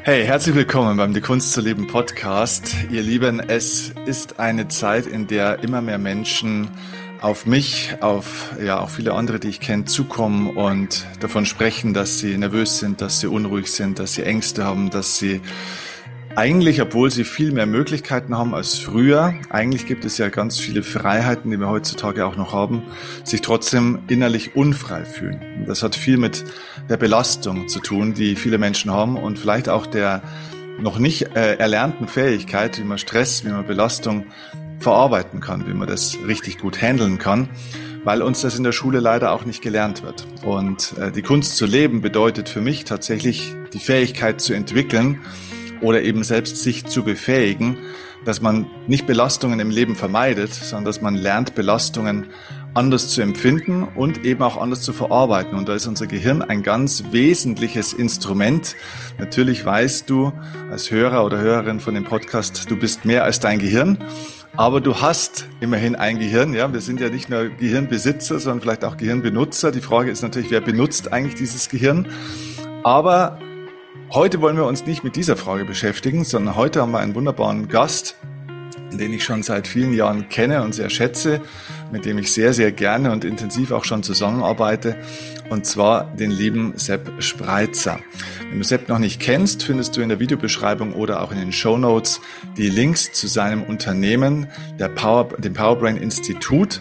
Hey, herzlich willkommen beim Die Kunst zu leben Podcast. Ihr Lieben, es ist eine Zeit, in der immer mehr Menschen auf mich, auf auch viele andere, die ich kenne, zukommen und davon sprechen, dass sie nervös sind, dass sie unruhig sind, dass sie Ängste haben, dass sie eigentlich, obwohl sie viel mehr Möglichkeiten haben als früher, eigentlich gibt es ja ganz viele Freiheiten, die wir heutzutage auch noch haben, sich trotzdem innerlich unfrei fühlen. Und das hat viel mit der Belastung zu tun, die viele Menschen haben und vielleicht auch der noch nicht erlernten Fähigkeit, wie man Stress, wie man Belastung verarbeiten kann, wie man das richtig gut handeln kann, weil uns das in der Schule leider auch nicht gelernt wird. Und die Kunst zu leben bedeutet für mich tatsächlich die Fähigkeit zu entwickeln, oder eben selbst sich zu befähigen, dass man nicht Belastungen im Leben vermeidet, sondern dass man lernt, Belastungen anders zu empfinden und eben auch anders zu verarbeiten. Und da ist unser Gehirn ein ganz wesentliches Instrument. Natürlich weißt du als Hörer oder Hörerin von dem Podcast, du bist mehr als dein Gehirn, aber du hast immerhin ein Gehirn. Ja, wir sind ja nicht nur Gehirnbesitzer, sondern vielleicht auch Gehirnbenutzer. Die Frage ist natürlich, wer benutzt eigentlich dieses Gehirn? Aber heute wollen wir uns nicht mit dieser Frage beschäftigen, sondern heute haben wir einen wunderbaren Gast, den ich schon seit vielen Jahren kenne und sehr schätze, mit dem ich sehr, sehr gerne und intensiv auch schon zusammenarbeite, und zwar den lieben Sepp Spreitzer. Wenn du Sepp noch nicht kennst, findest du in der Videobeschreibung oder auch in den Shownotes die Links zu seinem Unternehmen, dem Powerbrain Institut.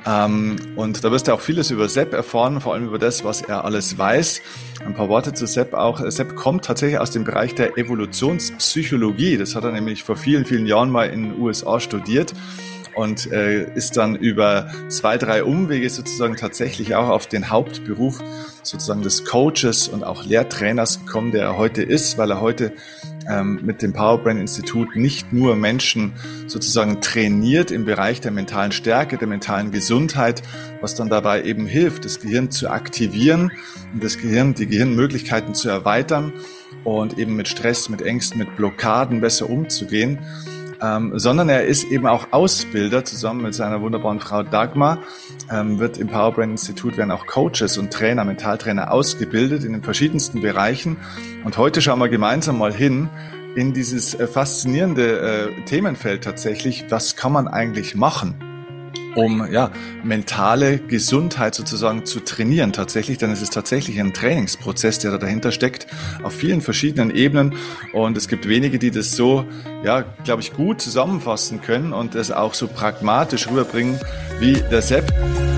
Und da wirst du auch vieles über Sepp erfahren, vor allem über das, was er alles weiß. Ein paar Worte zu Sepp auch. Sepp kommt tatsächlich aus dem Bereich der Evolutionspsychologie. Das hat er nämlich vor vielen, vielen Jahren mal in den USA studiert und ist dann über 2, 3 Umwege sozusagen tatsächlich auch auf den Hauptberuf sozusagen des Coaches und auch Lehrtrainers gekommen, der er heute ist, weil er heute mit dem Powerbrain Institut nicht nur Menschen sozusagen trainiert im Bereich der mentalen Stärke, der mentalen Gesundheit, was dann dabei eben hilft, das Gehirn zu aktivieren und die Gehirnmöglichkeiten zu erweitern und eben mit Stress, mit Ängsten, mit Blockaden besser umzugehen, sondern er ist eben auch Ausbilder zusammen mit seiner wunderbaren Frau Dagmar, wird im Powerbrain Institut werden auch Coaches und Trainer, Mentaltrainer ausgebildet in den verschiedensten Bereichen. Und heute schauen wir gemeinsam mal hin in dieses faszinierende Themenfeld tatsächlich, was kann man eigentlich machen, um mentale Gesundheit sozusagen zu trainieren tatsächlich, denn es ist tatsächlich ein Trainingsprozess, der da dahinter steckt, auf vielen verschiedenen Ebenen, und es gibt wenige, die das so, glaube ich, gut zusammenfassen können und es auch so pragmatisch rüberbringen wie der Sepp.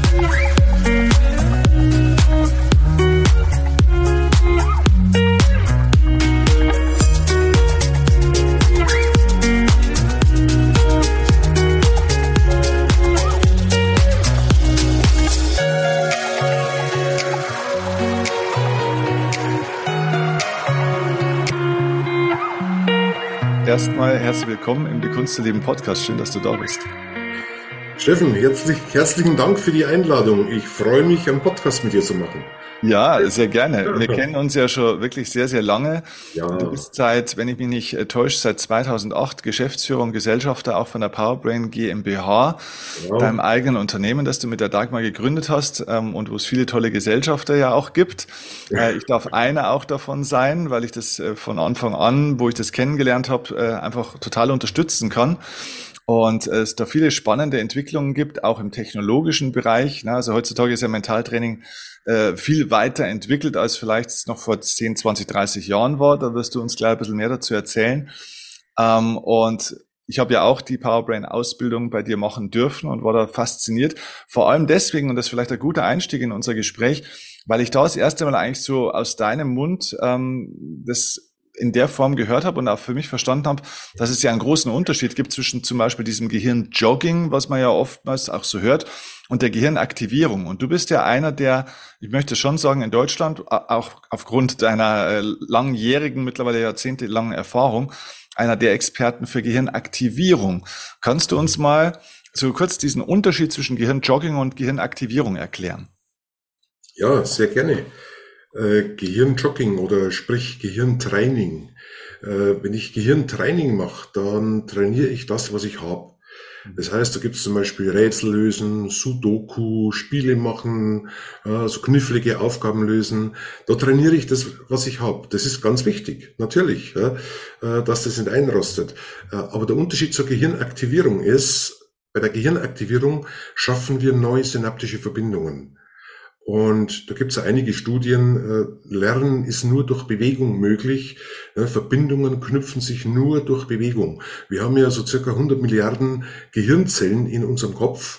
Erstmal herzlich willkommen im Die Kunst zu leben Podcast. Schön, dass du da bist. Steffen, herzlichen Dank für die Einladung. Ich freue mich, einen Podcast mit dir zu machen. Ja, sehr gerne. Wir kennen uns ja schon wirklich sehr, sehr lange. Ja. Du bist wenn ich mich nicht täusche, seit 2008 Geschäftsführer und Gesellschafter auch von der Powerbrain GmbH, deinem eigenen Unternehmen, das du mit der Dagmar gegründet hast und wo es viele tolle Gesellschafter ja auch gibt. Ich darf einer auch davon sein, weil ich das von Anfang an, wo ich das kennengelernt habe, einfach total unterstützen kann. Und es da viele spannende Entwicklungen gibt, auch im technologischen Bereich. Also heutzutage ist ja Mentaltraining viel weiter entwickelt, als vielleicht es noch vor 10, 20, 30 Jahren war. Da wirst du uns gleich ein bisschen mehr dazu erzählen. Und ich habe ja auch die Powerbrain-Ausbildung bei dir machen dürfen und war da fasziniert. Vor allem deswegen, und das ist vielleicht ein guter Einstieg in unser Gespräch, weil ich da das erste Mal eigentlich so aus deinem Mund das in der Form gehört habe und auch für mich verstanden habe, dass es ja einen großen Unterschied gibt zwischen zum Beispiel diesem Gehirnjogging, was man ja oftmals auch so hört, und der Gehirnaktivierung. Und du bist ja einer der, ich möchte schon sagen, in Deutschland, auch aufgrund deiner langjährigen, mittlerweile jahrzehntelangen Erfahrung, einer der Experten für Gehirnaktivierung. Kannst du uns mal so kurz diesen Unterschied zwischen Gehirnjogging und Gehirnaktivierung erklären? Ja, sehr gerne. Gehirnjogging oder sprich Gehirntraining. Wenn ich Gehirntraining mache, dann trainiere ich das, was ich habe. Das heißt, da gibt es zum Beispiel Rätsel lösen, Sudoku, Spiele machen, so knifflige Aufgaben lösen. Da trainiere ich das, was ich habe. Das ist ganz wichtig, natürlich, ja, dass das nicht einrostet. Aber der Unterschied zur Gehirnaktivierung ist, bei der Gehirnaktivierung schaffen wir neue synaptische Verbindungen. Und da gibt es einige Studien, Lernen ist nur durch Bewegung möglich. Verbindungen knüpfen sich nur durch Bewegung. Wir haben ja so circa 100 Milliarden Gehirnzellen in unserem Kopf.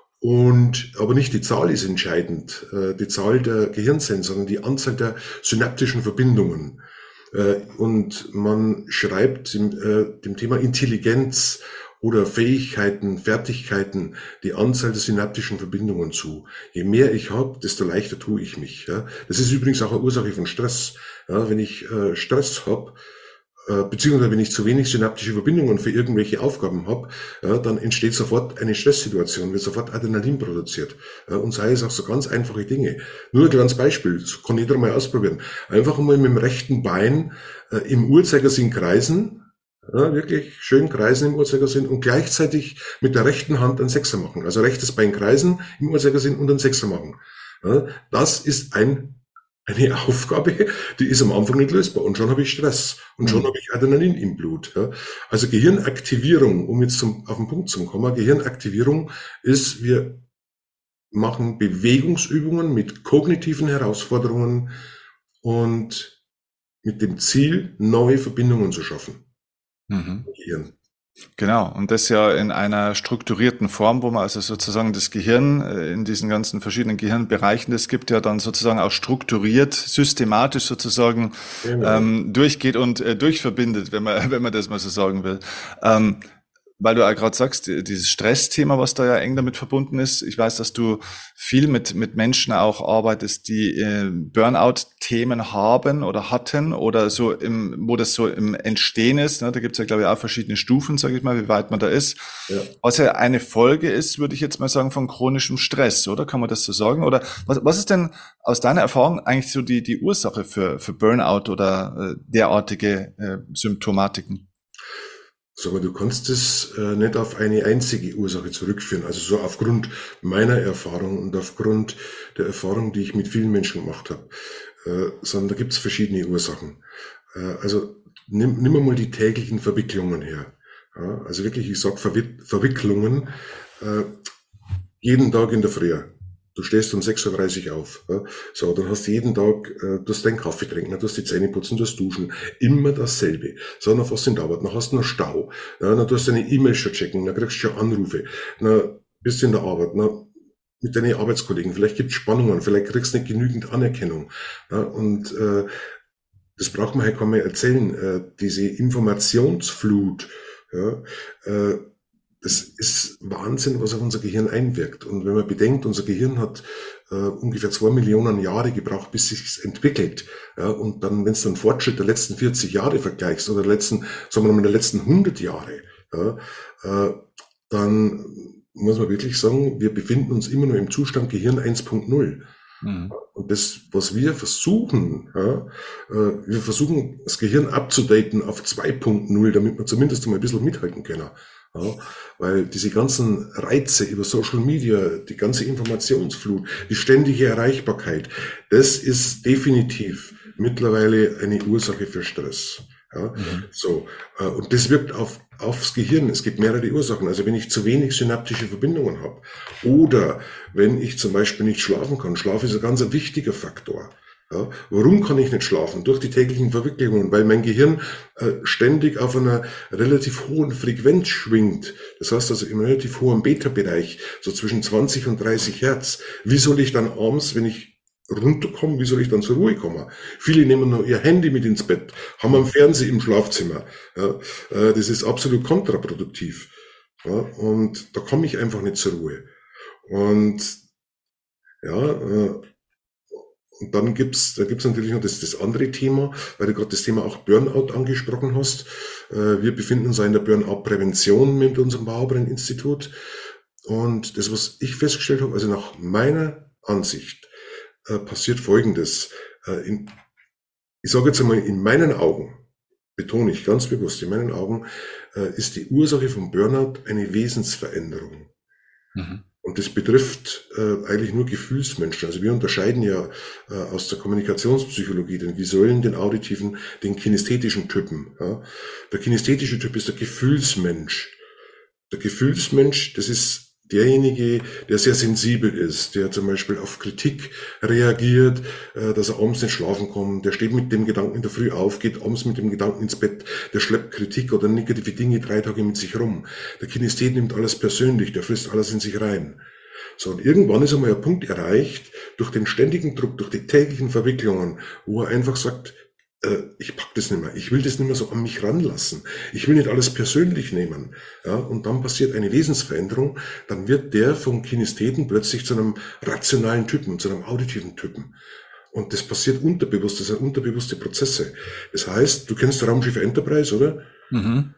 Aber nicht die Zahl ist entscheidend, die Zahl der Gehirnzellen, sondern die Anzahl der synaptischen Verbindungen. Und man schreibt dem Thema Intelligenz oder Fähigkeiten, Fertigkeiten, die Anzahl der synaptischen Verbindungen zu. Je mehr ich habe, desto leichter tue ich mich. Ja. Das ist übrigens auch eine Ursache von Stress. Ja, wenn ich Stress habe, beziehungsweise wenn ich zu wenig synaptische Verbindungen für irgendwelche Aufgaben habe, ja, dann entsteht sofort eine Stresssituation, wird sofort Adrenalin produziert. Ja, und sei es auch so ganz einfache Dinge. Nur ein kleines Beispiel, das kann jeder mal ausprobieren. Einfach mal mit dem rechten Bein im Uhrzeigersinn kreisen, ja, wirklich schön kreisen im Uhrzeigersinn und gleichzeitig mit der rechten Hand einen Sechser machen. Also rechtes Bein kreisen im Uhrzeigersinn und einen Sechser machen. Ja, das ist eine Aufgabe, die ist am Anfang nicht lösbar. Und schon habe ich Stress. Und schon habe ich Adrenalin im Blut. Ja. Also Gehirnaktivierung, um jetzt auf den Punkt zu kommen, Gehirnaktivierung ist, wir machen Bewegungsübungen mit kognitiven Herausforderungen und mit dem Ziel, neue Verbindungen zu schaffen. Mhm. Gehirn. Genau, und das ja in einer strukturierten Form, wo man also sozusagen das Gehirn in diesen ganzen verschiedenen Gehirnbereichen, das gibt ja dann sozusagen auch strukturiert, systematisch sozusagen Genau. durchgeht und durchverbindet, wenn man das mal so sagen will. Weil du ja gerade sagst, dieses Stressthema, was da ja eng damit verbunden ist. Ich weiß, dass du viel mit Menschen auch arbeitest, die Burnout-Themen haben oder hatten oder so wo das so im Entstehen ist. Ne? Da gibt es ja, glaube ich, auch verschiedene Stufen, sage ich mal, wie weit man da ist. Ja. Was ja eine Folge ist, würde ich jetzt mal sagen, von chronischem Stress, oder? Kann man das so sagen? Oder was ist denn aus deiner Erfahrung eigentlich so die Ursache für Burnout oder derartige Symptomatiken? Sag mal, du kannst es nicht auf eine einzige Ursache zurückführen. Also so aufgrund meiner Erfahrung und aufgrund der Erfahrung, die ich mit vielen Menschen gemacht habe, sondern da gibt es verschiedene Ursachen. Also nimm mal die täglichen Verwicklungen her. Ja, also wirklich, ich sag Verwicklungen, äh, jeden Tag in der Früh. Du stehst um 6:30 Uhr auf. Ja. So, dann hast du jeden Tag, du hast deinen Kaffee trinken, du hast die Zähne putzen, du hast duschen. Immer dasselbe. So, dann fährst du in die Arbeit, dann hast du noch Stau. Ja, dann tust du deine E-Mails schon checken, dann kriegst du schon Anrufe. Dann bist du in der Arbeit, dann mit deinen Arbeitskollegen. Vielleicht gibt es Spannungen, vielleicht kriegst du nicht genügend Anerkennung. Ja, und das braucht man halt kaum mehr erzählen. Diese Informationsflut, ja, das ist Wahnsinn, was auf unser Gehirn einwirkt. Und wenn man bedenkt, unser Gehirn hat ungefähr 2 Millionen Jahre gebraucht, bis sich's entwickelt. Ja, und dann, wenn du den Fortschritt der letzten 40 Jahre vergleichst oder sagen wir mal, der letzten 100 Jahre, ja, dann muss man wirklich sagen, wir befinden uns immer nur im Zustand Gehirn 1.0. Mhm. Und das, was wir versuchen, ja, wir versuchen, das Gehirn abzudaten auf 2.0, damit wir zumindest mal ein bisschen mithalten können. Ja, weil diese ganzen Reize über Social Media, die ganze Informationsflut, die ständige Erreichbarkeit, das ist definitiv mittlerweile eine Ursache für Stress. Ja, Mhm. so, und das wirkt aufs Gehirn. Es gibt mehrere Ursachen. Also wenn ich zu wenig synaptische Verbindungen habe oder wenn ich zum Beispiel nicht schlafen kann. Schlaf ist ein ganz wichtiger Faktor. Ja, warum kann ich nicht schlafen? Durch die täglichen Verwicklungen, weil mein Gehirn ständig auf einer relativ hohen Frequenz schwingt. Das heißt also im relativ hohen Beta-Bereich, so zwischen 20 und 30 Hertz. Wie soll ich dann abends, wenn ich runterkomme, wie soll ich dann zur Ruhe kommen? Viele nehmen nur ihr Handy mit ins Bett, haben einen Fernseher im Schlafzimmer. Ja, das ist absolut kontraproduktiv. Ja, und da komme ich einfach nicht zur Ruhe. Und ja, und da gibt's natürlich noch das andere Thema, weil du gerade das Thema auch Burnout angesprochen hast. Wir befinden uns ja in der Burnout-Prävention mit unserem Bauer-Institut. Und das, was ich festgestellt habe, also nach meiner Ansicht, passiert Folgendes. Ich sage jetzt einmal, in meinen Augen betone ich ganz bewusst, in meinen Augen ist die Ursache von Burnout eine Wesensveränderung. Mhm. Und das betrifft eigentlich nur Gefühlsmenschen. Also wir unterscheiden ja aus der Kommunikationspsychologie den visuellen, den auditiven, den kinästhetischen Typen. Ja. Der kinästhetische Typ ist der Gefühlsmensch. Der Gefühlsmensch, das ist derjenige, der sehr sensibel ist, der zum Beispiel auf Kritik reagiert, dass er abends nicht schlafen kommt, der steht mit dem Gedanken in der Früh auf, geht abends mit dem Gedanken ins Bett, der schleppt Kritik oder negative Dinge 3 Tage mit sich rum. Der Kinesthet nimmt alles persönlich, der frisst alles in sich rein. So, und irgendwann ist einmal ein Punkt erreicht, durch den ständigen Druck, durch die täglichen Verwicklungen, wo er einfach sagt, ich pack das nicht mehr, ich will das nicht mehr so an mich ranlassen, ich will nicht alles persönlich nehmen. Ja, und dann passiert eine Wesensveränderung, dann wird der vom Kinestheten plötzlich zu einem rationalen Typen, zu einem auditiven Typen. Und das passiert unterbewusst, das sind unterbewusste Prozesse. Das heißt, du kennst Raumschiff Enterprise, oder? Mhm.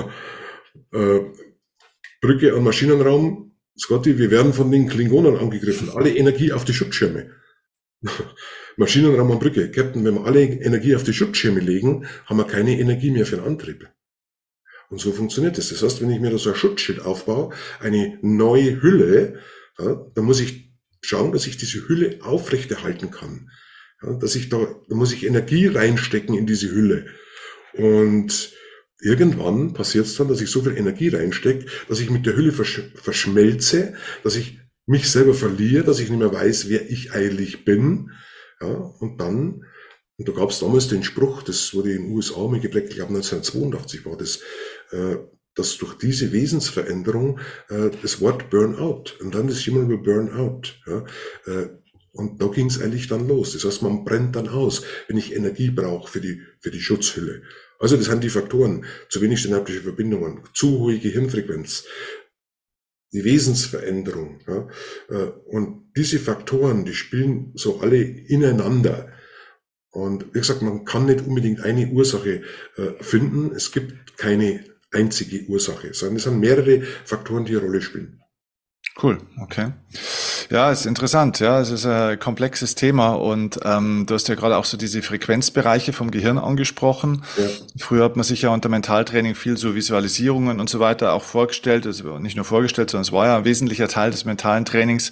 Äh, Brücke an Maschinenraum, Scotty, wir werden von den Klingonen angegriffen, alle Energie auf die Schutzschirme. Maschinenraum und Brücke. Captain, wenn wir alle Energie auf die Schutzschirme legen, haben wir keine Energie mehr für den Antrieb. Und so funktioniert das. Das heißt, wenn ich mir da so ein Schutzschild aufbaue, eine neue Hülle, ja, dann muss ich schauen, dass ich diese Hülle aufrechterhalten kann. Ja, da muss ich Energie reinstecken in diese Hülle. Und irgendwann passiert es dann, dass ich so viel Energie reinstecke, dass ich mit der Hülle verschmelze, dass ich mich selber verliere, dass ich nicht mehr weiß, wer ich eigentlich bin. Ja, und da gab es damals den Spruch, das wurde in den USA mal geprägt, ich glaube 1982 war das, dass durch diese Wesensveränderung das Wort Burnout, und dann ist jemand will burn out. Ja, und da ging es eigentlich dann los. Das heißt, man brennt dann aus, wenn ich Energie brauche für die Schutzhülle. Also das sind die Faktoren, zu wenig synaptische Verbindungen, zu hohe Gehirnfrequenz, die Wesensveränderung. Ja, und diese Faktoren, die spielen so alle ineinander. Und wie gesagt, man kann nicht unbedingt eine Ursache finden. Es gibt keine einzige Ursache, sondern es sind mehrere Faktoren, die eine Rolle spielen. Cool, okay. Ja, ist interessant, ja, es ist ein komplexes Thema und du hast ja gerade auch so diese Frequenzbereiche vom Gehirn angesprochen. Ja, Früher hat man sich ja unter Mentaltraining viel so Visualisierungen und so weiter auch vorgestellt, also nicht nur vorgestellt, sondern es war ja ein wesentlicher Teil des mentalen Trainings.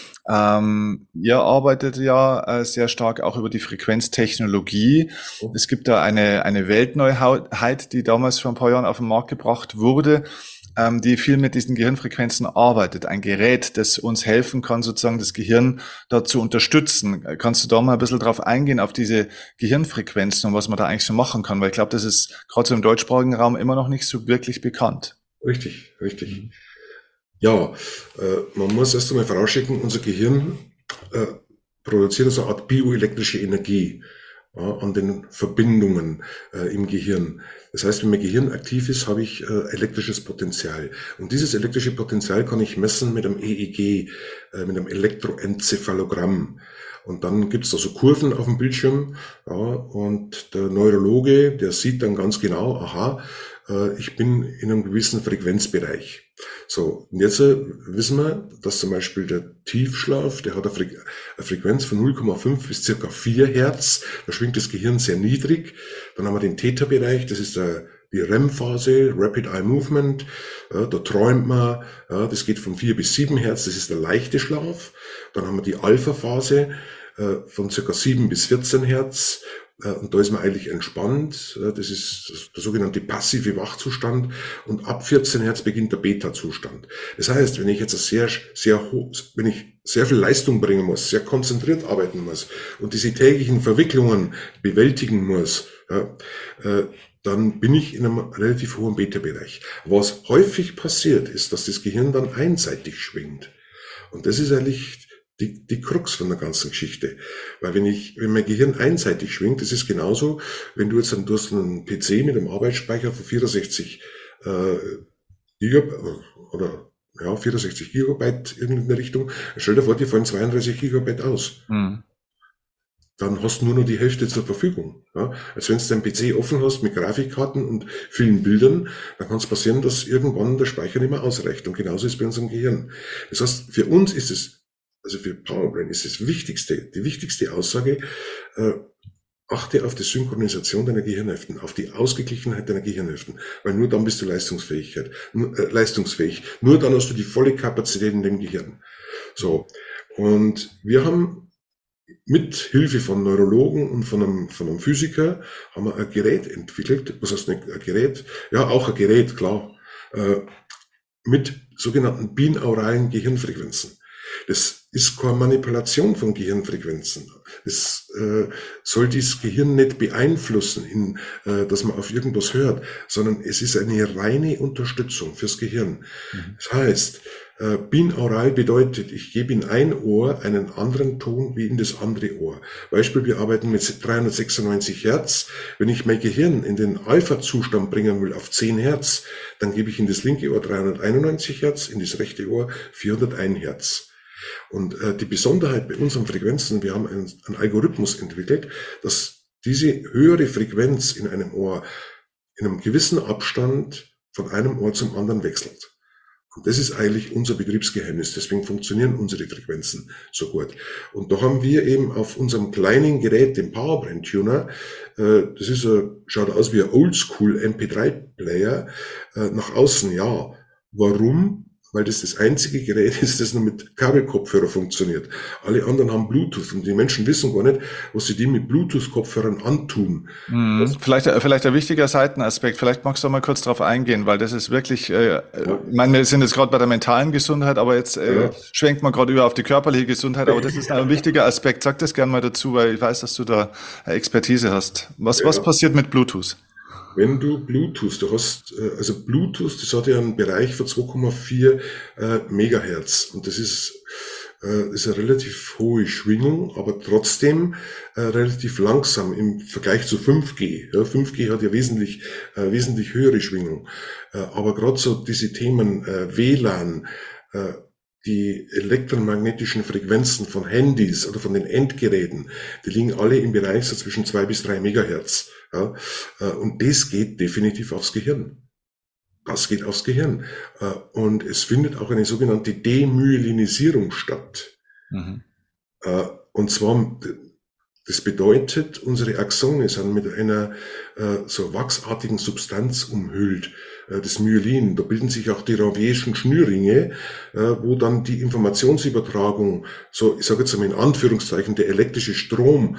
Ihr arbeitet ja sehr stark auch über die Frequenztechnologie. Es gibt da eine Weltneuheit, die damals vor ein paar Jahren auf den Markt gebracht wurde, die viel mit diesen Gehirnfrequenzen arbeitet. Ein Gerät, das uns helfen kann, sozusagen das Gehirn da zu unterstützen. Kannst du da mal ein bisschen drauf eingehen, auf diese Gehirnfrequenzen und was man da eigentlich so machen kann? Weil ich glaube, das ist gerade so im deutschsprachigen Raum immer noch nicht so wirklich bekannt. richtig, richtig. Ja, man muss erst einmal vorausschicken, unser Gehirn äh, produziert so eine Art bioelektrische Energie an den Verbindungen im Gehirn. Das heißt, wenn mein Gehirn aktiv ist, habe ich elektrisches Potenzial. Und dieses elektrische Potenzial kann ich messen mit einem EEG, mit einem Elektroenzephalogramm. Und dann gibt es da so Kurven auf dem Bildschirm. Ja, und der Neurologe, der sieht dann ganz genau, aha, ich bin in einem gewissen Frequenzbereich. So, und jetzt wissen wir, dass zum Beispiel der Tiefschlaf, der hat eine Frequenz von 0,5 bis circa 4 Hertz. Da schwingt das Gehirn sehr niedrig. Dann haben wir den Theta-Bereich, das ist die REM-Phase, Rapid Eye Movement. Da träumt man, das geht von 4 bis 7 Hertz, das ist der leichte Schlaf. Dann haben wir die Alpha-Phase von circa 7 bis 14 Hertz. Und da ist man eigentlich entspannt. Das ist der sogenannte passive Wachzustand. Und ab 14 Hertz beginnt der Beta-Zustand. Das heißt, wenn ich jetzt wenn ich sehr viel Leistung bringen muss, sehr konzentriert arbeiten muss und diese täglichen Verwicklungen bewältigen muss, dann bin ich in einem relativ hohen Beta-Bereich. Was häufig passiert, ist, dass das Gehirn dann einseitig schwingt. Und das ist eigentlich die Krux von der ganzen Geschichte. Weil wenn mein Gehirn einseitig schwingt, das ist genauso, wenn du hast einen PC mit einem Arbeitsspeicher von 64 Gigabyte oder ja, 64 Gigabyte in der Richtung. Stell dir vor, dir fallen 32 Gigabyte aus. Mhm. Dann hast du nur noch die Hälfte zur Verfügung. Ja? Als wenn du deinen PC offen hast mit Grafikkarten und vielen Bildern, dann kann es passieren, dass irgendwann der Speicher nicht mehr ausreicht. Und genauso ist es bei unserem Gehirn. Das heißt, für uns ist es, also für PowerBrain ist die wichtigste Aussage, Achte auf die Synchronisation deiner Gehirnhälften, auf die Ausgeglichenheit deiner Gehirnhälften, weil nur dann bist du leistungsfähig. Nur dann hast du die volle Kapazität in dem Gehirn. So. Und wir haben mit Hilfe von Neurologen und von einem Physiker haben wir ein Gerät entwickelt. Was heißt nicht ein Gerät? Ja, auch ein Gerät, klar. Mit sogenannten binauralen Gehirnfrequenzen. Das ist keine Manipulation von Gehirnfrequenzen. Es soll das Gehirn nicht beeinflussen, dass man auf irgendwas hört, sondern es ist eine reine Unterstützung fürs Gehirn. Das heißt, binaural bedeutet, ich gebe in ein Ohr einen anderen Ton wie in das andere Ohr. Beispiel, wir arbeiten mit 396 Hertz. Wenn ich mein Gehirn in den Alpha-Zustand bringen will auf 10 Hertz, dann gebe ich in das linke Ohr 391 Hertz, in das rechte Ohr 401 Hertz. Und die Besonderheit bei unseren Frequenzen, wir haben einen Algorithmus entwickelt, dass diese höhere Frequenz in einem Ohr in einem gewissen Abstand von einem Ohr zum anderen wechselt. Und das ist eigentlich unser Betriebsgeheimnis. Deswegen funktionieren unsere Frequenzen so gut. Und da haben wir eben auf unserem kleinen Gerät, dem Powerbrain Tuner, das ist schaut aus wie ein Oldschool MP3-Player, nach außen, ja. Warum? Weil das einzige Gerät ist, das nur mit Kabelkopfhörer funktioniert. Alle anderen haben Bluetooth und die Menschen wissen gar nicht, was sie die mit Bluetooth-Kopfhörern antun. Vielleicht ein wichtiger Seitenaspekt, vielleicht magst du mal kurz darauf eingehen, weil das ist wirklich, ich meine, wir sind jetzt gerade bei der mentalen Gesundheit, aber jetzt schwenkt man gerade über auf die körperliche Gesundheit, aber das ist ein wichtiger Aspekt. Sag das gerne mal dazu, weil ich weiß, dass du da Expertise hast. Was passiert mit Bluetooth? Wenn du Bluetooth, also Bluetooth, das hat ja einen Bereich von 2,4 Megahertz und das ist eine relativ hohe Schwingung, aber trotzdem relativ langsam im Vergleich zu 5G. Ja, 5G hat ja wesentlich höhere Schwingung, aber gerade so diese Themen WLAN, die elektromagnetischen Frequenzen von Handys oder von den Endgeräten, die liegen alle im Bereich so zwischen 2 bis 3 Megahertz. Ja, und das geht definitiv aufs Gehirn. Das geht aufs Gehirn. Und es findet auch eine sogenannte Demyelinisierung statt. Und zwar, das bedeutet, unsere Axone sind mit einer so wachsartigen Substanz umhüllt, das Myelin. Da bilden sich auch die Ravier-schen Schnürringe, wo dann die Informationsübertragung, so ich sage jetzt mal in Anführungszeichen, der elektrische Strom,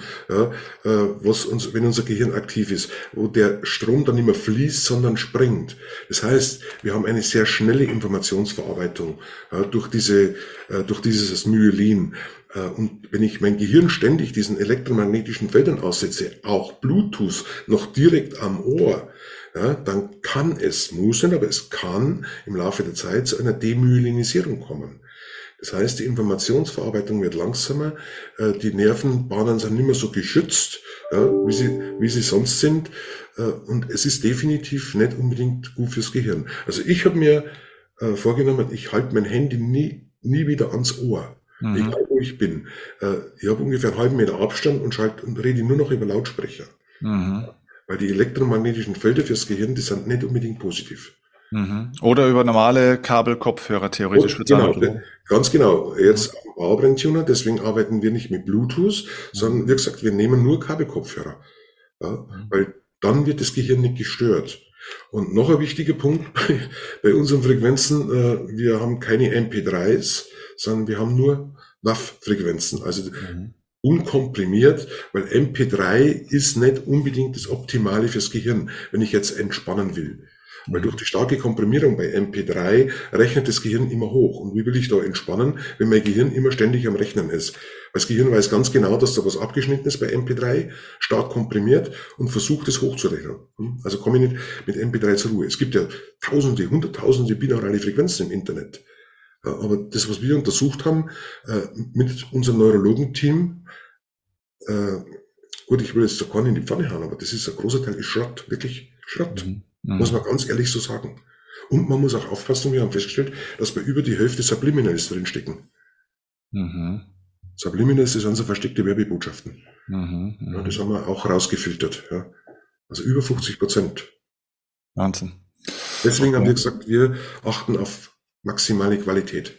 wenn unser Gehirn aktiv ist, wo der Strom dann nicht mehr fließt, sondern springt. Das heißt, wir haben eine sehr schnelle Informationsverarbeitung durch dieses Myelin. Und wenn ich mein Gehirn ständig diesen elektromagnetischen Feldern aussetze, auch Bluetooth noch direkt am Ohr, ja, dann kann es, muss nicht, aber es kann im Laufe der Zeit zu einer Demyelinisierung kommen. Das heißt, die Informationsverarbeitung wird langsamer, die Nervenbahnen sind nicht mehr so geschützt, ja, wie sie sonst sind, und es ist definitiv nicht unbedingt gut fürs Gehirn. Also ich habe mir vorgenommen, ich halte mein Handy nie wieder ans Ohr. Egal wo ich bin. Ich habe ungefähr einen halben Meter Abstand und rede nur noch über Lautsprecher. Weil die elektromagnetischen Felder fürs Gehirn, die sind nicht unbedingt positiv. Oder über normale Kabelkopfhörer theoretisch. Genau, ganz genau. Jetzt am Powerbrain Tuner, deswegen arbeiten wir nicht mit Bluetooth, sondern wie gesagt, wir nehmen nur Kabelkopfhörer. Ja, weil dann wird das Gehirn nicht gestört. Und noch ein wichtiger Punkt bei unseren Frequenzen, wir haben keine MP3s, sondern wir haben nur WAV-Frequenzen, also unkomprimiert, weil MP3 ist nicht unbedingt das Optimale fürs Gehirn, wenn ich jetzt entspannen will. Weil durch die starke Komprimierung bei MP3 rechnet das Gehirn immer hoch. Und wie will ich da entspannen, wenn mein Gehirn immer ständig am Rechnen ist? Weil das Gehirn weiß ganz genau, dass da was abgeschnitten ist bei MP3, stark komprimiert und versucht es hochzurechnen. Also komme ich nicht mit MP3 zur Ruhe. Es gibt ja Tausende, Hunderttausende binaurale Frequenzen im Internet. Aber das, was wir untersucht haben mit unserem Neurologenteam, gut, ich will jetzt da gar nicht in die Pfanne hauen, aber das ist ein großer Teil ist Schrott, wirklich Schrott. Muss man ganz ehrlich so sagen. Und man muss auch aufpassen, wir haben festgestellt, dass bei über die Hälfte Subliminals drinstecken. Subliminals sind so versteckte Werbebotschaften. Ja, das haben wir auch rausgefiltert. Ja. Also über 50%. Wahnsinn. Deswegen haben wir gesagt, wir achten auf maximale Qualität.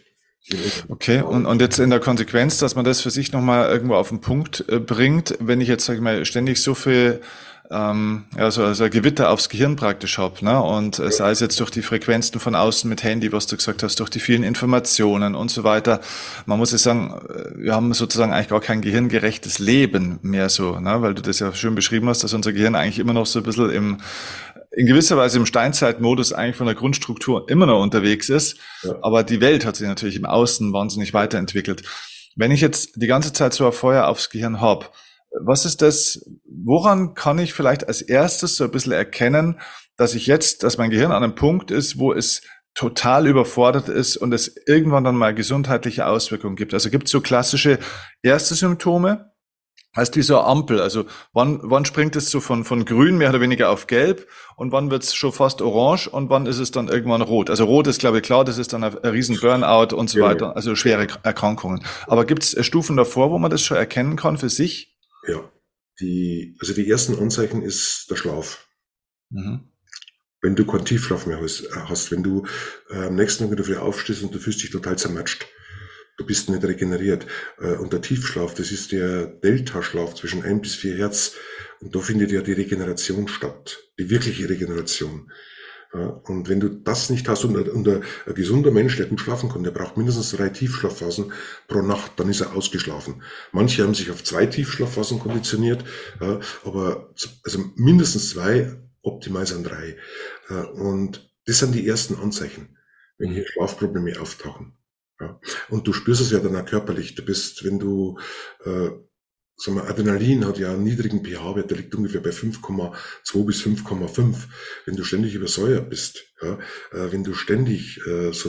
Okay, und jetzt in der Konsequenz, dass man das für sich nochmal irgendwo auf den Punkt bringt, wenn ich jetzt, sag ich mal, ständig so viel so ein Gewitter aufs Gehirn praktisch habe, ne? Und sei es jetzt durch die Frequenzen von außen mit Handy, was du gesagt hast, durch die vielen Informationen und so weiter. Man muss ja sagen, wir haben sozusagen eigentlich gar kein gehirngerechtes Leben mehr so, ne? Weil du das ja schön beschrieben hast, dass unser Gehirn eigentlich immer noch so ein bisschen in gewisser Weise im Steinzeitmodus eigentlich von der Grundstruktur immer noch unterwegs ist. Ja. Aber die Welt hat sich natürlich im Außen wahnsinnig weiterentwickelt. Wenn ich jetzt die ganze Zeit so ein Feuer aufs Gehirn habe, was ist das, woran kann ich vielleicht als erstes so ein bisschen erkennen, dass mein Gehirn an einem Punkt ist, wo es total überfordert ist und es irgendwann dann mal gesundheitliche Auswirkungen gibt? Also gibt es so klassische erste Symptome? Heißt wie so eine Ampel, also wann springt es so von grün mehr oder weniger auf gelb und wann wird es schon fast orange und wann ist es dann irgendwann rot? Also rot ist, glaube ich, klar, das ist dann ein riesen Burnout und so weiter, also schwere Erkrankungen. Aber gibt es Stufen davor, wo man das schon erkennen kann für sich? Ja, die ersten Anzeichen ist der Schlaf. Mhm. Wenn du keinen Tiefschlaf mehr hast, wenn du am nächsten Tag wieder früh aufstehst und du fühlst dich total zermatscht, du bist nicht regeneriert. Und der Tiefschlaf, das ist der Delta-Schlaf zwischen 1 bis 4 Hertz. Und da findet ja die Regeneration statt, die wirkliche Regeneration. Und wenn du das nicht hast und ein gesunder Mensch, der gut schlafen kann, der braucht mindestens 3 Tiefschlafphasen pro Nacht, dann ist er ausgeschlafen. Manche haben sich auf 2 Tiefschlafphasen konditioniert, aber also mindestens 2, optimal sind 3. Und das sind die ersten Anzeichen, wenn hier Schlafprobleme auftauchen. Ja. Und du spürst es ja dann auch körperlich. Du bist, wenn du Adrenalin hat ja einen niedrigen pH-Wert, der liegt ungefähr bei 5,2 bis 5,5. Wenn du ständig übersäuert bist, wenn du ständig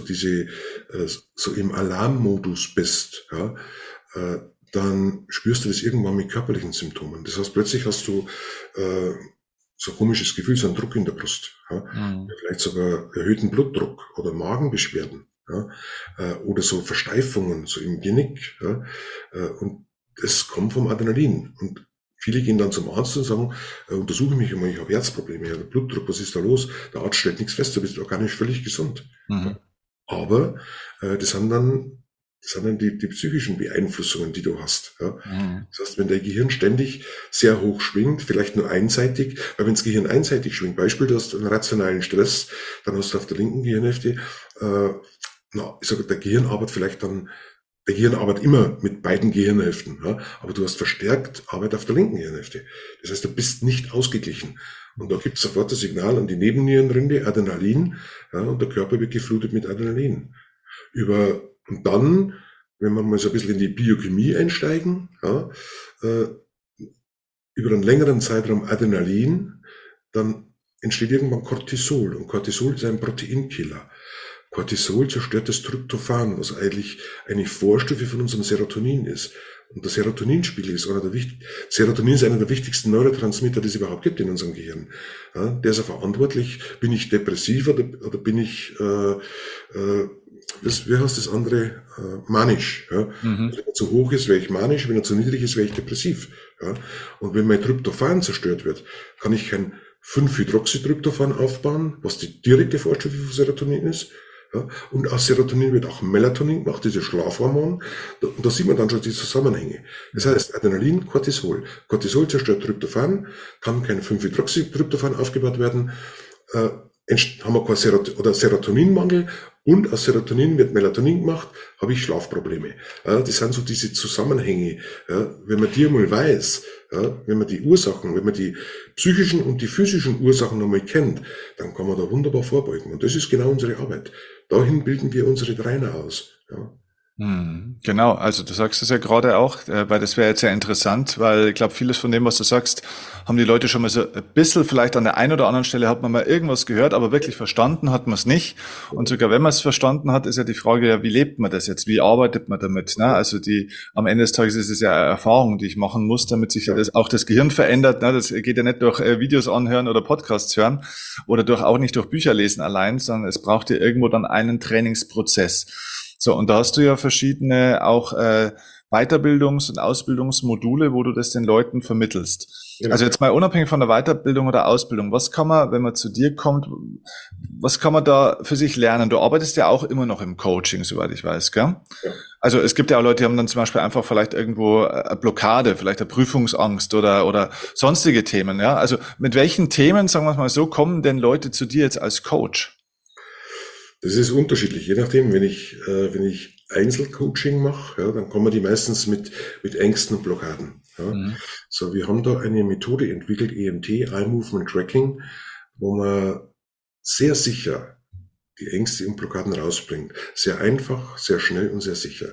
so im Alarmmodus bist, dann spürst du das irgendwann mit körperlichen Symptomen. Das heißt, plötzlich hast du so ein komisches Gefühl, so einen Druck in der Brust, vielleicht sogar erhöhten Blutdruck oder Magenbeschwerden, oder so Versteifungen, so im Genick, und es kommt vom Adrenalin. Und viele gehen dann zum Arzt und sagen, untersuche mich einmal, ich habe Herzprobleme, ich habe Blutdruck, was ist da los? Der Arzt stellt nichts fest, du bist organisch völlig gesund. Mhm. Aber das sind dann die psychischen Beeinflussungen, die du hast. Ja. Mhm. Das heißt, wenn dein Gehirn ständig sehr hoch schwingt, vielleicht nur einseitig, weil wenn das Gehirn einseitig schwingt, Beispiel, du hast einen rationalen Stress, dann hast du auf der linken Gehirnhälfte, der Gehirn arbeitet immer mit beiden Gehirnhälften, ja, aber du hast verstärkt Arbeit auf der linken Gehirnhälfte. Das heißt, du bist nicht ausgeglichen. Und da gibt es sofort das Signal an die Nebennierenrinde, Adrenalin, ja, und der Körper wird geflutet mit Adrenalin. Und dann, wenn wir mal so ein bisschen in die Biochemie einsteigen, ja, über einen längeren Zeitraum Adrenalin, dann entsteht irgendwann Cortisol. Und Cortisol ist ein Proteinkiller. Cortisol zerstört das Tryptophan, was eigentlich eine Vorstufe von unserem Serotonin ist. Und der Serotoninspiegel ist Serotonin ist einer der wichtigsten Neurotransmitter, die es überhaupt gibt in unserem Gehirn. Ja, der ist ja verantwortlich, bin ich depressiv oder bin ich, wie heißt das andere? Manisch. Ja? Mhm. Wenn er zu hoch ist, wäre ich manisch, wenn er zu niedrig ist, wäre ich depressiv. Ja? Und wenn mein Tryptophan zerstört wird, kann ich kein 5-Hydroxytryptophan aufbauen, was die direkte Vorstufe von Serotonin ist. Ja, und aus Serotonin wird auch Melatonin gemacht, dieses Schlafhormon. Und da sieht man dann schon die Zusammenhänge. Das heißt, Adrenalin, Cortisol. Cortisol zerstört Tryptophan, kann kein 5-Hydroxytryptophan aufgebaut werden, haben wir Serotoninmangel, und aus Serotonin wird Melatonin gemacht, habe ich Schlafprobleme. Ja, das sind so diese Zusammenhänge. Ja, wenn man die einmal weiß, ja, wenn man die psychischen und die physischen Ursachen nochmal kennt, dann kann man da wunderbar vorbeugen. Und das ist genau unsere Arbeit. Dahin bilden wir unsere Trainer aus. Ja. Genau, also du sagst es ja gerade auch, weil das wäre jetzt sehr interessant, weil ich glaube, vieles von dem, was du sagst, haben die Leute schon mal so ein bisschen, vielleicht an der einen oder anderen Stelle hat man mal irgendwas gehört, aber wirklich verstanden hat man es nicht. Und sogar wenn man es verstanden hat, ist ja die Frage, ja, wie lebt man das jetzt? Wie arbeitet man damit? Ne? Also am Ende des Tages ist es ja eine Erfahrung, die ich machen muss, damit sich auch das Gehirn verändert. Ne? Das geht ja nicht durch Videos anhören oder Podcasts hören oder auch nicht durch Bücher lesen allein, sondern es braucht ja irgendwo dann einen Trainingsprozess. So, und da hast du ja verschiedene auch Weiterbildungs- und Ausbildungsmodule, wo du das den Leuten vermittelst. Genau. Also jetzt mal unabhängig von der Weiterbildung oder Ausbildung, was kann man, wenn man zu dir kommt, was kann man da für sich lernen? Du arbeitest ja auch immer noch im Coaching, soweit ich weiß, gell? Ja. Also es gibt ja auch Leute, die haben dann zum Beispiel einfach vielleicht irgendwo eine Blockade, vielleicht eine Prüfungsangst oder sonstige Themen, ja? Also mit welchen Themen, sagen wir mal so, kommen denn Leute zu dir jetzt als Coach? Das ist unterschiedlich, je nachdem, wenn ich Einzelcoaching mache, ja, dann kommen die meistens mit Ängsten und Blockaden. Ja. Mhm. So, wir haben da eine Methode entwickelt, EMT, Eye Movement Tracking, wo man sehr sicher die Ängste und Blockaden rausbringt. Sehr einfach, sehr schnell und sehr sicher.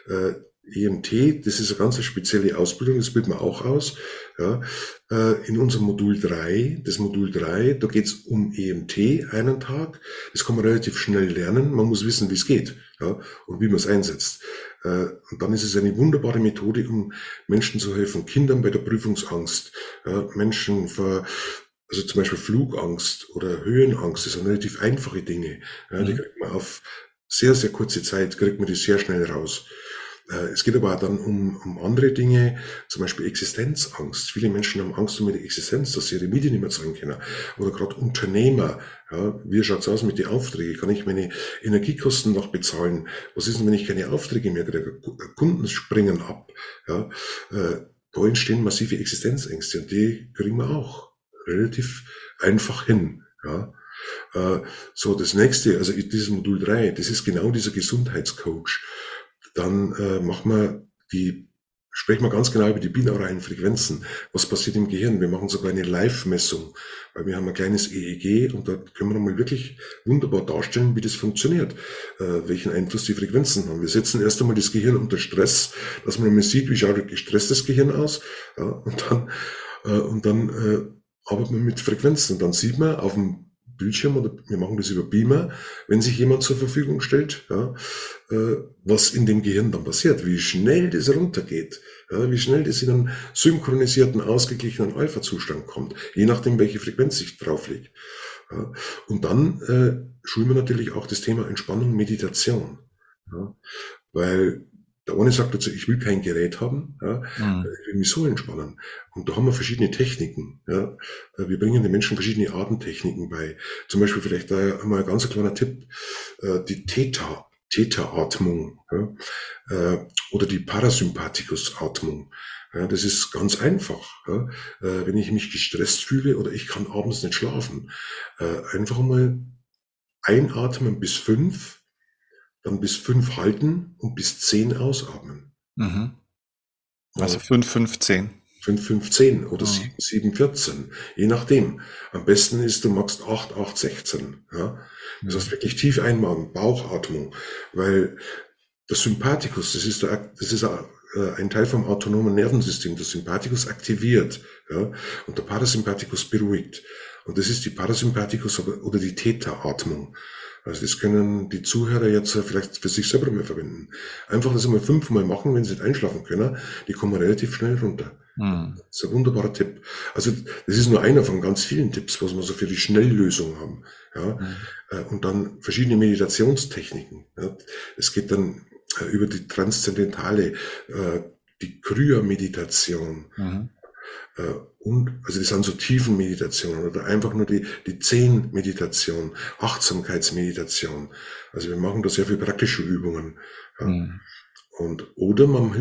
EMT, das ist eine ganz spezielle Ausbildung, das bilden wir auch aus. Ja, in unserem Modul 3, das Modul 3, da geht es um EMT einen Tag. Das kann man relativ schnell lernen. Man muss wissen, wie es geht, ja, und wie man es einsetzt. Und dann ist es eine wunderbare Methode, um Menschen zu helfen, Kindern bei der Prüfungsangst, Menschen also zum Beispiel Flugangst oder Höhenangst, das sind relativ einfache Dinge. Ja, die kriegt man auf sehr, sehr kurze Zeit, kriegt man die sehr schnell raus. Es geht aber auch dann um andere Dinge, zum Beispiel Existenzangst. Viele Menschen haben Angst um ihre Existenz, dass sie ihre Miete nicht mehr zahlen können. Oder gerade Unternehmer. Ja, wie schaut's aus mit den Aufträgen? Kann ich meine Energiekosten noch bezahlen? Was ist denn, wenn ich keine Aufträge mehr kriege? Kunden springen ab. Ja, da entstehen massive Existenzängste und die kriegen wir auch relativ einfach hin. Ja. So, das nächste, also dieses Modul 3, das ist genau dieser Gesundheitscoach. Dann sprechen wir ganz genau über die binauralen Frequenzen. Was passiert im Gehirn? Wir machen sogar eine Live-Messung, weil wir haben ein kleines EEG und da können wir nochmal wirklich wunderbar darstellen, wie das funktioniert, welchen Einfluss die Frequenzen haben. Wir setzen erst einmal das Gehirn unter Stress, dass man mal sieht, wie schaut ein gestresstes Gehirn aus, ja, und dann arbeitet man mit Frequenzen. Und dann sieht man auf dem Bildschirm, oder wir machen das über Beamer, wenn sich jemand zur Verfügung stellt, ja, was in dem Gehirn dann passiert, wie schnell das runtergeht, ja, wie schnell das in einen synchronisierten, ausgeglichenen Alpha-Zustand kommt, je nachdem, welche Frequenz ich drauflege. Ja. Und dann schulen wir natürlich auch das Thema Entspannung, Meditation. Ja. Weil der eine sagt dazu, ich will kein Gerät haben, ja, ich will mich so entspannen. Und da haben wir verschiedene Techniken. Ja. Wir bringen den Menschen verschiedene Atemtechniken bei. Zum Beispiel vielleicht einmal ein ganz kleiner Tipp, die Theta-Atmung, ja, oder die Parasympathikus-Atmung. Ja, das ist ganz einfach. Ja. Wenn ich mich gestresst fühle oder ich kann abends nicht schlafen, einfach mal einatmen bis 5, dann bis 5 halten und bis 10 ausatmen. Mhm. Also 5, 15. 5, 15 oder 7, 7, 14, je nachdem. Am besten ist, du machst 8, 8, 16. Ja? Das heißt wirklich tief einmachen, Bauchatmung, weil der Sympathikus, das ist ein Teil vom autonomen Nervensystem. Der Sympathikus aktiviert, ja, und der Parasympathikus beruhigt. Und das ist die Parasympathikus oder die Theta-Atmung. Also das können die Zuhörer jetzt vielleicht für sich selber mal verwenden. Einfach das einmal 5-mal machen, wenn sie nicht einschlafen können. Die kommen relativ schnell runter. Das ist ein wunderbarer Tipp. Also das ist nur einer von ganz vielen Tipps, was wir so für die Schnelllösung haben. Ja. Und dann verschiedene Meditationstechniken. Ja. Es geht dann über die transzendentale, die Krya-Meditation. Und also das sind so Tiefenmeditationen oder einfach nur die Zen-Meditation, Achtsamkeitsmeditation. Also wir machen da sehr viel praktische Übungen. Ja. Oder man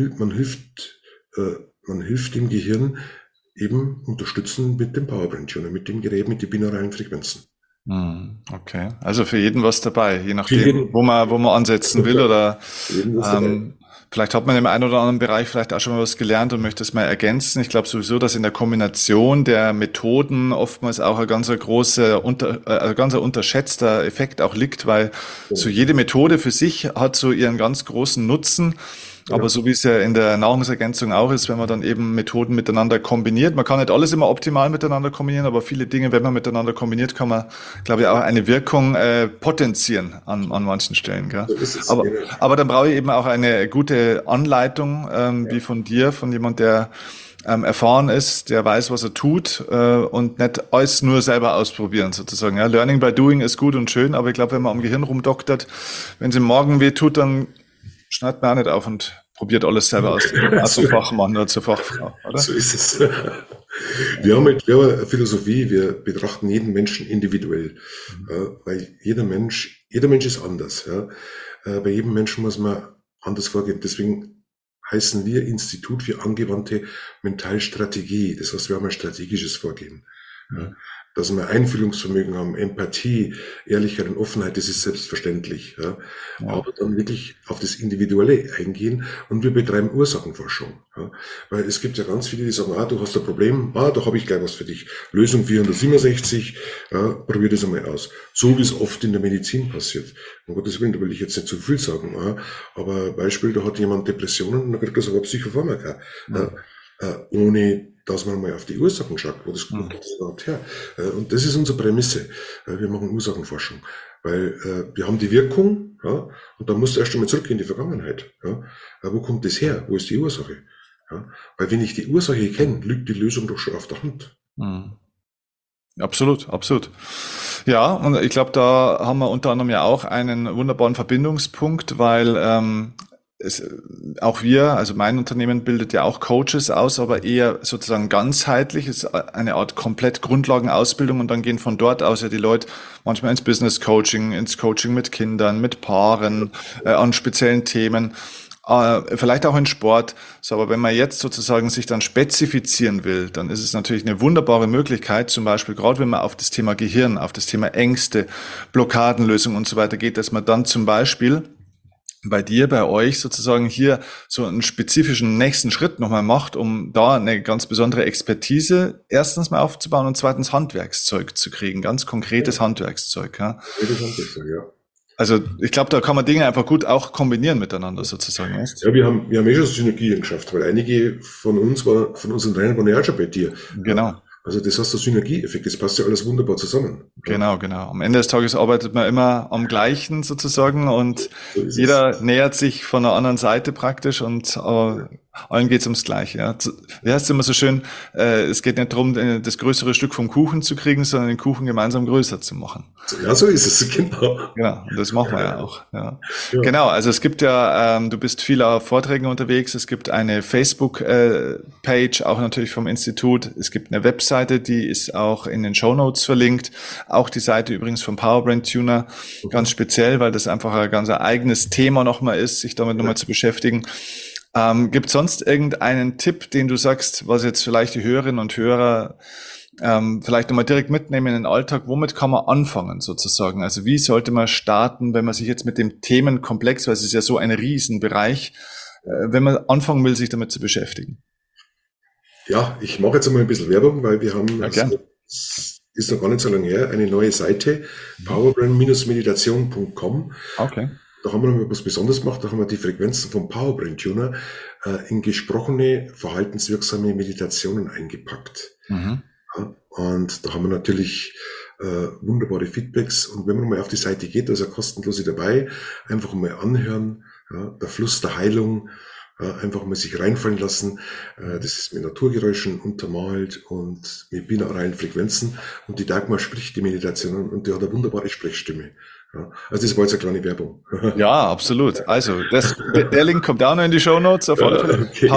hilft dem Gehirn eben unterstützen mit dem Powerbrain-Tuner, mit dem Gerät, mit den binauralen Frequenzen. Okay, also für jeden was dabei, je nachdem, wo man ansetzen will oder vielleicht hat man im einen oder anderen Bereich vielleicht auch schon mal was gelernt und möchte es mal ergänzen. Ich glaube sowieso, dass in der Kombination der Methoden oftmals auch ein ganz unterschätzter Effekt auch liegt, weil so jede Methode für sich hat so ihren ganz großen Nutzen. Aber so wie es ja in der Nahrungsergänzung auch ist, wenn man dann eben Methoden miteinander kombiniert. Man kann nicht alles immer optimal miteinander kombinieren, aber viele Dinge, wenn man miteinander kombiniert, kann man, glaube ich, auch eine Wirkung potenzieren an manchen Stellen. Gell? Aber dann brauche ich eben auch eine gute Anleitung, wie von dir, von jemand, der erfahren ist, der weiß, was er tut und nicht alles nur selber ausprobieren sozusagen. Ja, Learning by Doing ist gut und schön, aber ich glaube, wenn man am Gehirn rumdoktert, wenn es im Magen weh tut, dann schneidet man auch nicht auf und probiert alles selber aus. Als zum Fachmann oder zur Fachfrau, oder? So ist es. Wir haben eine Philosophie, wir betrachten jeden Menschen individuell, weil jeder Mensch ist anders. Ja. Bei jedem Menschen muss man anders vorgehen. Deswegen heißen wir Institut für angewandte Mentalstrategie. Das heißt, wir haben ein strategisches Vorgehen. Ja. Dass wir Einfühlungsvermögen haben, Empathie, Ehrlichkeit und Offenheit, das ist selbstverständlich. Ja. Aber dann wirklich auf das Individuelle eingehen und wir betreiben Ursachenforschung. Ja. Weil es gibt ja ganz viele, die sagen, du hast ein Problem, da habe ich gleich was für dich. Lösung 467, probier das einmal aus. So wie es oft in der Medizin passiert. Um Gottes Willen, da will ich jetzt nicht zu viel sagen, aber Beispiel, da hat jemand Depressionen und dann kriegt er sogar Psychopharmaka. Ohne dass man mal auf die Ursachen schaut, wo das kommt überhaupt her. Und das ist unsere Prämisse. Wir machen Ursachenforschung, weil wir haben die Wirkung, und dann musst du erst einmal zurück in die Vergangenheit. Wo kommt das her? Wo ist die Ursache? Weil wenn ich die Ursache kenne, liegt die Lösung doch schon auf der Hand. Absolut, absolut. Ja, und ich glaube, da haben wir unter anderem ja auch einen wunderbaren Verbindungspunkt, weil auch wir, also mein Unternehmen bildet ja auch Coaches aus, aber eher sozusagen ganzheitlich, ist eine Art komplett Grundlagenausbildung und dann gehen von dort aus ja die Leute manchmal ins Business Coaching, ins Coaching mit Kindern, mit Paaren, an speziellen Themen, vielleicht auch in Sport. So, aber wenn man jetzt sozusagen sich dann spezifizieren will, dann ist es natürlich eine wunderbare Möglichkeit, zum Beispiel gerade wenn man auf das Thema Gehirn, auf das Thema Ängste, Blockadenlösung und so weiter geht, dass man dann zum Beispiel bei dir, bei euch sozusagen hier so einen spezifischen nächsten Schritt nochmal macht, um da eine ganz besondere Expertise erstens mal aufzubauen und zweitens Handwerkszeug zu kriegen, ganz konkretes Handwerkszeug. Ja. Also ich glaube, da kann man Dinge einfach gut auch kombinieren miteinander sozusagen. Weißt? Ja, wir haben schon Synergien geschafft, weil einige von unseren Trainern waren ja auch schon bei dir. Genau. Also das heißt der Synergieeffekt, das passt ja alles wunderbar zusammen. Genau. Am Ende des Tages arbeitet man immer am Gleichen sozusagen und so jeder nähert sich von der anderen Seite praktisch und allen geht's ums Gleiche. Ja. Wie heißt es immer so schön, es geht nicht darum, das größere Stück vom Kuchen zu kriegen, sondern den Kuchen gemeinsam größer zu machen. Ja, so ist es, genau. Genau, und das machen wir ja auch. Ja. Genau, also es gibt ja, du bist viel auf Vorträgen unterwegs, es gibt eine Facebook-Page, auch natürlich vom Institut, es gibt eine Webseite, die ist auch in den Shownotes verlinkt, auch die Seite übrigens vom Powerbrain Tuner, ganz speziell, weil das einfach ein ganz eigenes Thema nochmal ist, sich damit nochmal zu beschäftigen. Gibt es sonst irgendeinen Tipp, den du sagst, was jetzt vielleicht die Hörerinnen und Hörer vielleicht nochmal direkt mitnehmen in den Alltag? Womit kann man anfangen sozusagen? Also wie sollte man starten, wenn man sich jetzt mit dem Themenkomplex, weil es ist ja so ein Riesenbereich, wenn man anfangen will, sich damit zu beschäftigen? Ja, ich mache jetzt einmal ein bisschen Werbung, weil wir haben, ist noch gar nicht so lange her, eine neue Seite, powerbrain-meditation.com. Okay. Da haben wir noch was Besonderes gemacht, da haben wir die Frequenzen vom Powerbrain Tuner in gesprochene, verhaltenswirksame Meditationen eingepackt. Ja, und da haben wir natürlich wunderbare Feedbacks und wenn man mal auf die Seite geht, da ist ja kostenlose dabei, einfach mal anhören, der Fluss der Heilung, einfach mal sich reinfallen lassen. Das ist mit Naturgeräuschen untermalt und mit binauralen Frequenzen und die Dagmar spricht die Meditationen und die hat eine wunderbare Sprechstimme. Ja, also das war jetzt eine kleine Werbung. Ja, absolut. Also der Link kommt auch noch in die Shownotes. Auf alle Fälle. Okay.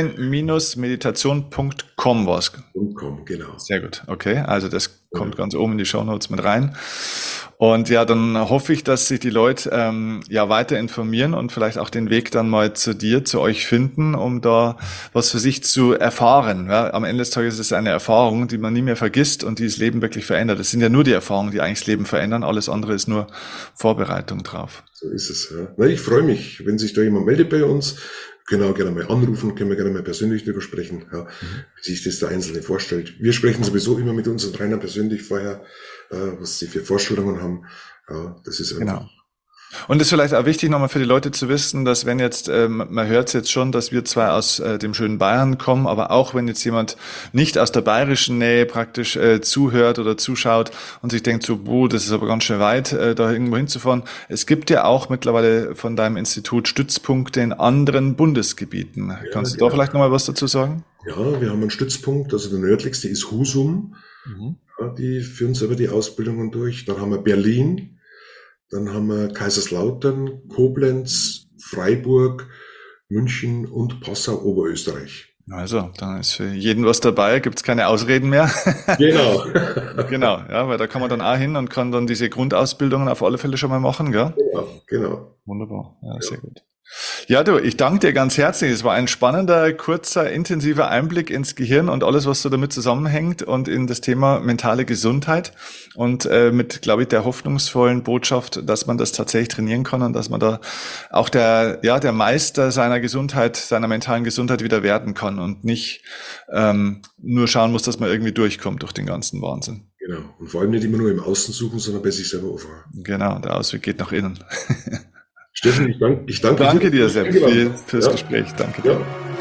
Powerbrain-meditation.com war's. Genau. Sehr gut. Okay, also das kommt ganz oben in die Shownotes mit rein. Und ja, dann hoffe ich, dass sich die Leute weiter informieren und vielleicht auch den Weg dann mal zu dir, zu euch finden, um da was für sich zu erfahren. Ja, am Ende des Tages ist es eine Erfahrung, die man nie mehr vergisst und die das Leben wirklich verändert. Es sind ja nur die Erfahrungen, die eigentlich das Leben verändern. Alles andere ist nur Vorbereitung drauf. So ist es, ja. Na, ich freue mich, wenn sich da jemand meldet bei uns. Können auch gerne mal anrufen, können wir gerne mal persönlich drüber sprechen, wie sich das der Einzelne vorstellt. Wir sprechen sowieso immer mit unseren Trainern persönlich vorher, was sie für Vorstellungen haben. Ja, das ist einfach. Genau. Und es ist vielleicht auch wichtig, nochmal für die Leute zu wissen, dass wenn jetzt, man hört es jetzt schon, dass wir zwar aus dem schönen Bayern kommen, aber auch wenn jetzt jemand nicht aus der bayerischen Nähe praktisch zuhört oder zuschaut und sich denkt so, das ist aber ganz schön weit, da irgendwo hinzufahren. Es gibt ja auch mittlerweile von deinem Institut Stützpunkte in anderen Bundesgebieten. Kannst du da vielleicht nochmal was dazu sagen? Ja, wir haben einen Stützpunkt, also der nördlichste ist Husum. Mhm. Ja, die führen selber die Ausbildungen durch. Dann haben wir Berlin, dann haben wir Kaiserslautern, Koblenz, Freiburg, München und Passau, Oberösterreich. Also, dann ist für jeden was dabei, gibt's keine Ausreden mehr. Genau. Genau, ja, weil da kann man dann auch hin und kann dann diese Grundausbildungen auf alle Fälle schon mal machen, gell? Genau, genau. Wunderbar, ja, Ja. sehr gut. Ja, du, ich danke dir ganz herzlich. Es war ein spannender, kurzer, intensiver Einblick ins Gehirn und alles, was so damit zusammenhängt und in das Thema mentale Gesundheit und mit, glaube ich, der hoffnungsvollen Botschaft, dass man das tatsächlich trainieren kann und dass man da auch der Meister seiner Gesundheit, seiner mentalen Gesundheit wieder werden kann und nicht nur schauen muss, dass man irgendwie durchkommt durch den ganzen Wahnsinn. Genau. Und vor allem nicht immer nur im Außen suchen, sondern bei sich selber anfangen. Genau, der Ausweg geht nach innen. Steffen, ich danke dir, Danke dir, dass du mich Sepp, eingeladen hast. fürs Ja, Gespräch. Danke dir. ja.